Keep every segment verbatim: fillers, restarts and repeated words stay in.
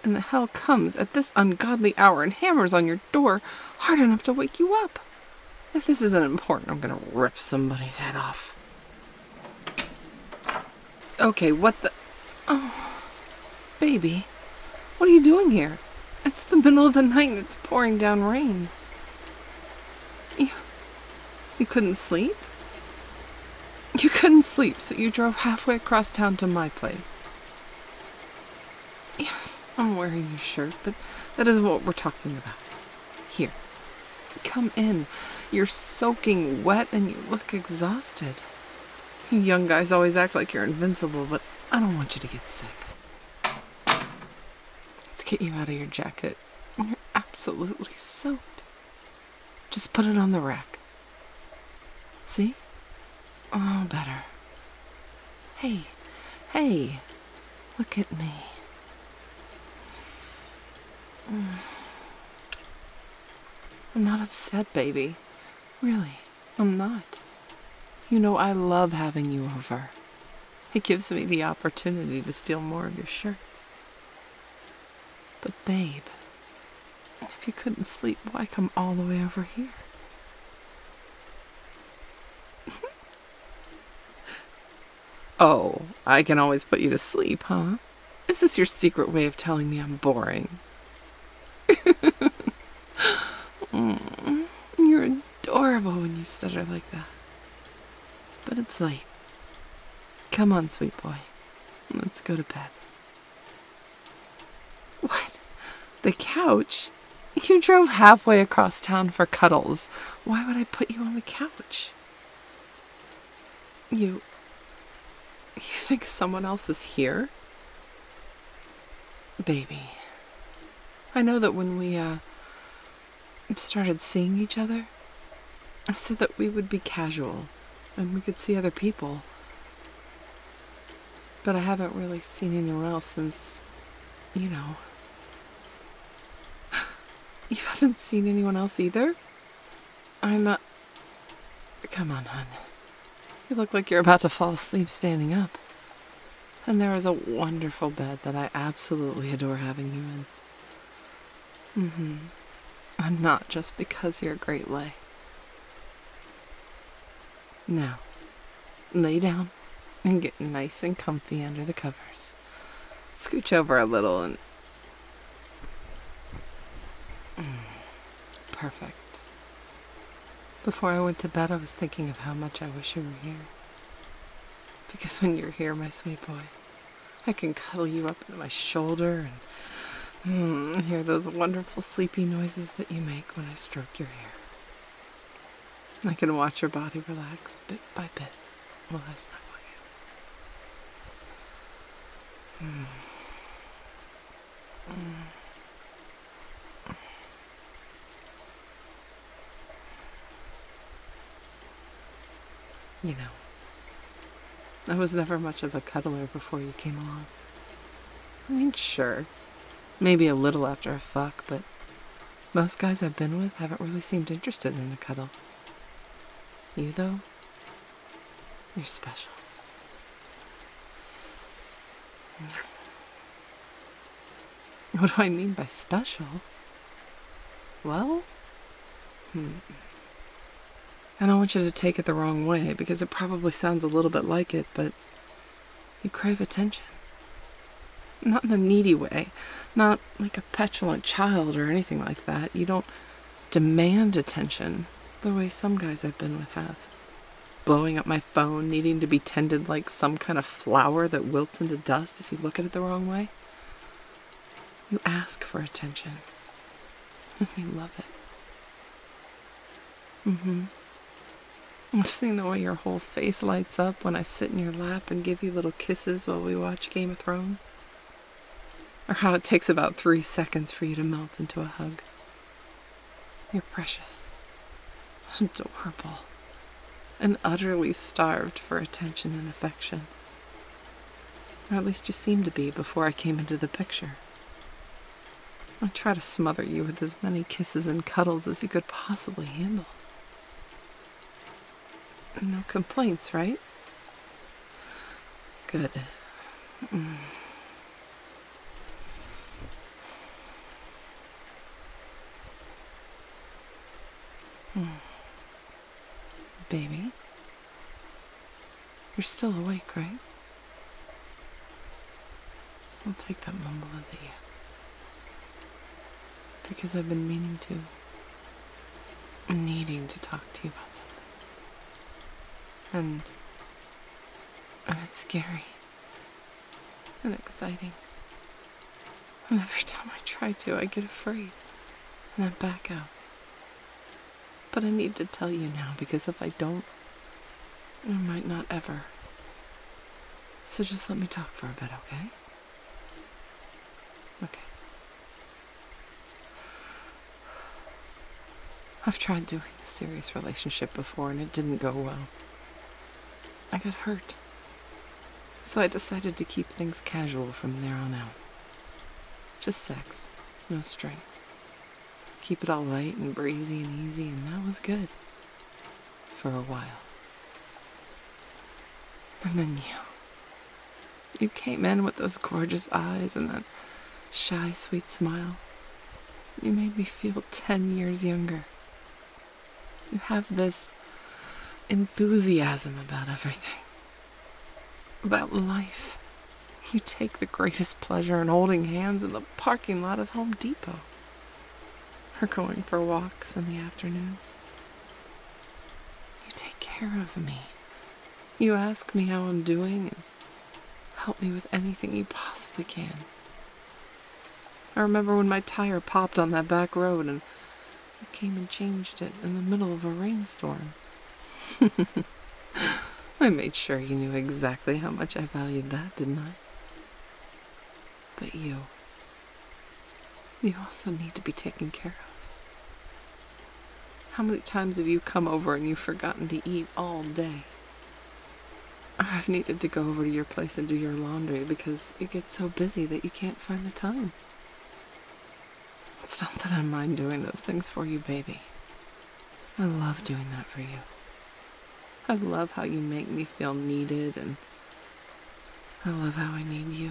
in the hell comes at this ungodly hour and hammers on your door hard enough to wake you up? If this isn't important, I'm gonna rip somebody's head off. Okay, what the... Oh, baby, what are you doing here? It's the middle of the night and it's pouring down rain. You... You couldn't sleep? You couldn't sleep, so you drove halfway across town to my place. Yes, I'm wearing your shirt, but that isn't what we're talking about. Here, come in. You're soaking wet and you look exhausted. You young guys always act like you're invincible, but I don't want you to get sick. Let's get you out of your jacket. You're absolutely soaked. Just put it on the rack. See? Oh, better. Hey, hey, look at me. I'm not upset, baby. Really, I'm not. You know I love having you over. It gives me the opportunity to steal more of your shirts. But babe, if you couldn't sleep, why come all the way over here? Oh, I can always put you to sleep, huh? Is this your secret way of telling me I'm boring? mm, you're adorable when you stutter like that. But it's late. Come on, sweet boy. Let's go to bed. What? The couch? You drove halfway across town for cuddles. Why would I put you on the couch? You... You think someone else is here? Baby, I know that when we, uh, started seeing each other, I said that we would be casual and we could see other people. But I haven't really seen anyone else since, you know. You haven't seen anyone else either? I'm, uh... Come on, hon. You look like you're about to fall asleep standing up. And there is a wonderful bed that I absolutely adore having you in. Mm-hmm. And not just because you're a great lay. Now, lay down and get nice and comfy under the covers. Scooch over a little and... Mm, perfect. Before I went to bed, I was thinking of how much I wish you were here. Because when you're here, my sweet boy, I can cuddle you up into my shoulder and mm, hear those wonderful sleepy noises that you make when I stroke your hair. I can watch your body relax bit by bit while I snuggle you. Mm. Mm. You know, I was never much of a cuddler before you came along. I mean, sure, maybe a little after a fuck, but most guys I've been with haven't really seemed interested in a cuddle. You, though, you're special. What do I mean by special? Well, hmm. I don't want you to take it the wrong way, because it probably sounds a little bit like it, but you crave attention. Not in a needy way, not like a petulant child or anything like that. You don't demand attention the way some guys I've been with have. Blowing up my phone, needing to be tended like some kind of flower that wilts into dust if you look at it the wrong way. You ask for attention, and you love it. Mm-hmm. I've seen the way your whole face lights up when I sit in your lap and give you little kisses while we watch Game of Thrones. Or how it takes about three seconds for you to melt into a hug. You're precious, adorable, and utterly starved for attention and affection. Or at least you seemed to be before I came into the picture. I try to smother you with as many kisses and cuddles as you could possibly handle. No complaints, right? Good. Mm. Baby, you're still awake, right? I'll take that mumble as a yes. Because I've been meaning to, needing to talk to you about something. And, and it's scary. And exciting. And every time I try to, I get afraid. And I back out. But I need to tell you now, because if I don't, I might not ever. So just let me talk for a bit, okay? Okay. I've tried doing a serious relationship before and it didn't go well. I got hurt. So I decided to keep things casual from there on out. Just sex, no strings. Keep it all light and breezy and easy, and that was good. For a while. And then you. You came in with those gorgeous eyes and that shy, sweet smile. You made me feel ten years younger. You have this enthusiasm about everything. About life. You take the greatest pleasure in holding hands in the parking lot of Home Depot. Or going for walks in the afternoon. You take care of me. You ask me how I'm doing and help me with anything you possibly can. I remember when my tire popped on that back road and you came and changed it in the middle of a rainstorm. I made sure you knew exactly how much I valued that, didn't I? But you, you also need to be taken care of. How many times have you come over and you've forgotten to eat all day? Or I've needed to go over to your place and do your laundry because you get so busy that you can't find the time. It's not that I mind doing those things for you, baby. I love doing that for you. I love how you make me feel needed, and I love how I need you.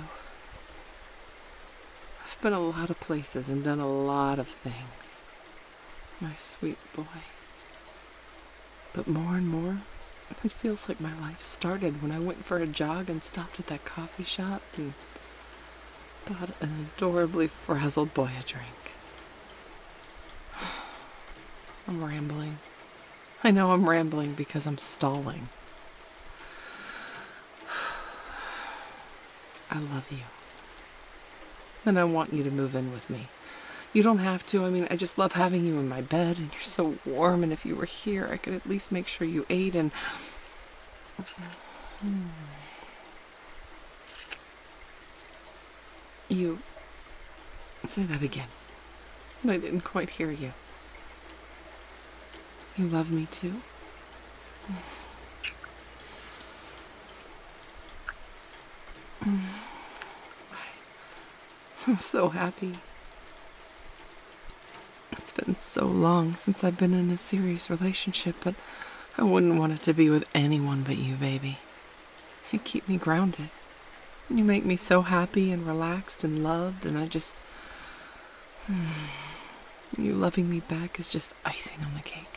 I've been a lot of places and done a lot of things, my sweet boy. But more and more, it feels like my life started when I went for a jog and stopped at that coffee shop and bought an adorably frazzled boy a drink. I'm rambling. I know I'm rambling because I'm stalling. I love you. And I want you to move in with me. You don't have to. I mean, I just love having you in my bed, and you're so warm, and if you were here, I could at least make sure you ate, and... You... Say that again. I didn't quite hear you. You love me too? I'm so happy. It's been so long since I've been in a serious relationship, but I wouldn't want it to be with anyone but you, baby. You keep me grounded. You make me so happy and relaxed and loved, and I just... You loving me back is just icing on the cake.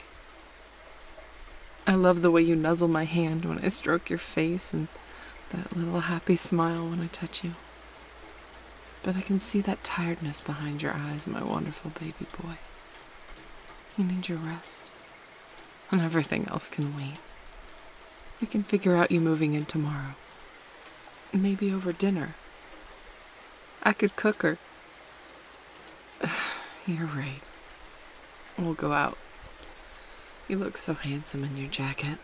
I love the way you nuzzle my hand when I stroke your face and that little happy smile when I touch you. But I can see that tiredness behind your eyes, my wonderful baby boy. You need your rest, and everything else can wait. We can figure out you moving in tomorrow. Maybe over dinner. I could cook her. You're right. We'll go out. You look so handsome in your jacket.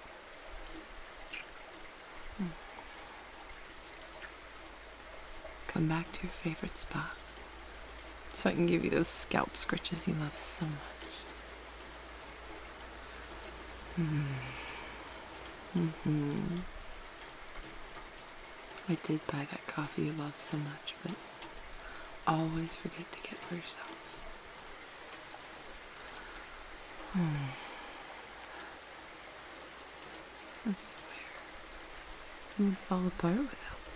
Come back to your favorite spot so I can give you those scalp scritches you love so much. Mm-hmm. Mm-hmm. I did buy that coffee you love so much, but always forget to get for yourself. Hmm. I swear, you would fall apart without me.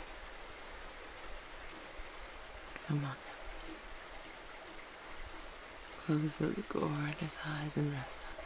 Come on now. Close those gorgeous eyes and rest on